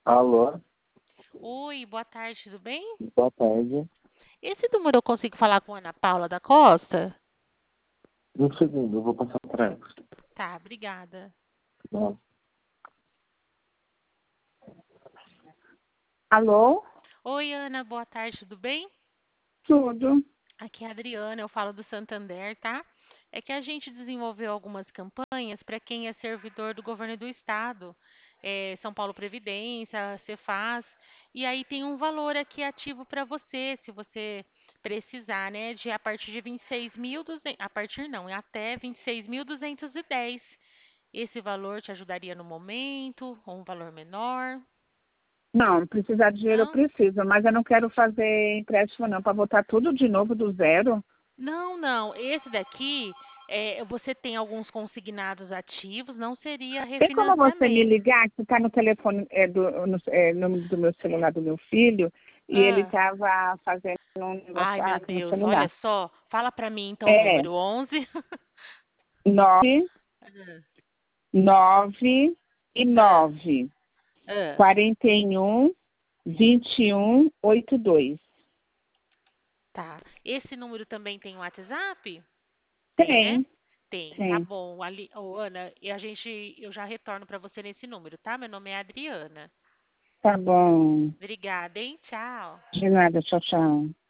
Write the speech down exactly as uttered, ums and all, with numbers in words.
Alô, Oi, boa tarde, tudo bem? boa tarde. Esse número eu consigo falar com a Ana Paula da Costa? Um segundo, eu vou passar para ela. Tá, obrigada. Tá. Alô? Oi, Ana, boa tarde, tudo bem? Tudo. Aqui é a Adriana, eu falo do Santander, tá? É que a gente desenvolveu algumas campanhas para quem é servidor do governo do estado, é, São Paulo Previdência, Cefaz, e aí tem um valor aqui ativo para você, se você precisar, né, de a partir de vinte e seis mil e duzentos, a partir não, é até vinte e seis mil duzentos e dez. Esse valor te ajudaria no momento, ou um valor menor? Não, precisar de dinheiro eu Não? preciso, mas eu não quero fazer empréstimo não, para botar tudo de novo do zero. Não, não. Esse daqui, é, você tem alguns consignados ativos, não seria Tem como você me refinanciamento. ligar, que está no telefone é, do, no, é, no- do meu celular do meu filho, e ele Ah, estava fazendo um negócio ai, ah, meu no Deus, olha celular. só. Fala para mim então o É número onze. nove, Ah, nove e ah, nove, ah. quarenta e um, vinte e um, oitenta e dois. Tá. Esse número também tem WhatsApp? Tem, né? Tem, Tem, tá tem. bom. Ali, ô, Ana, e a gente, eu já retorno para você nesse número, tá? Meu nome é Adriana. Tá bom. Obrigada, hein? Tchau. De nada, tchau, tchau.